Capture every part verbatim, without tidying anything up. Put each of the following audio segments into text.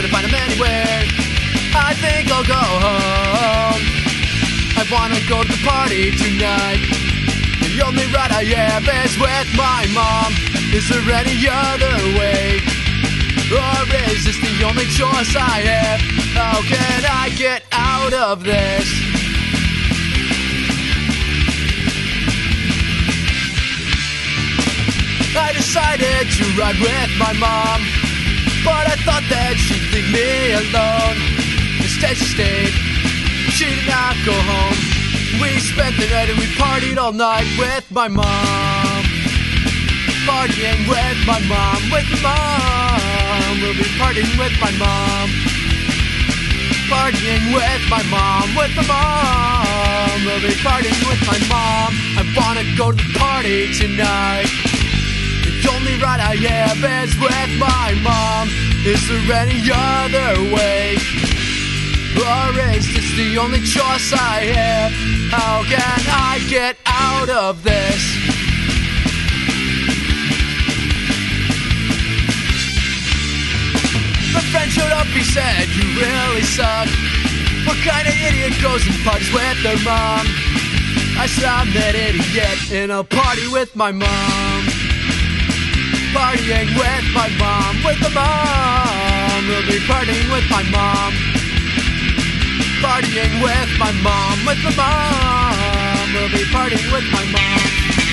try to find him anywhere. I think I'll go home. I wanna go to the party tonight. The only ride I have is with my mom. Is there any other way? Or is this the only choice I have? How can I get out of this? I decided to ride with my mom, but I thought that she'd leave me alone. Instead she stayed, she did not go home. We spent the night and we partied all night with my mom. Partying with my mom, with my mom. We'll be partying with my mom. Partying with my mom, with my mom. We'll be partying with my mom. I wanna go to the party tonight. The only ride I have is with my mom. Is there any other way? Or is this the only choice I have? How can I get out of this? My friend showed up, he said, you really suck. What kind of idiot goes and parties with their mom? I said, I'm that idiot and I'll party with my mom. Partying with my mom, with my mom. We'll be partying with my mom. Partying with my mom, with my mom. We'll be partying with my mom.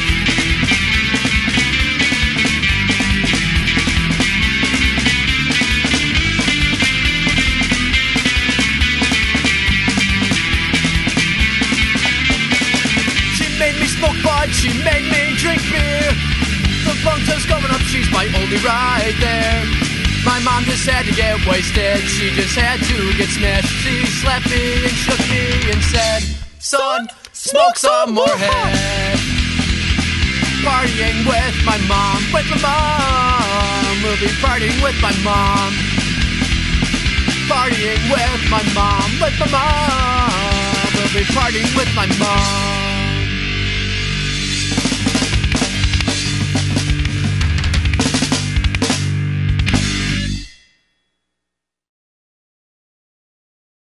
She made me smoke pot, she made me drink beer. The puncture's coming up, she's my only ride there. My mom just had to get wasted, she just had to get smashed. She slapped me and shook me and said, son, smoke some more head. Partying with my mom, with my mom. We'll be partying with my mom. Partying with my mom, with my mom. We'll be partying with my mom.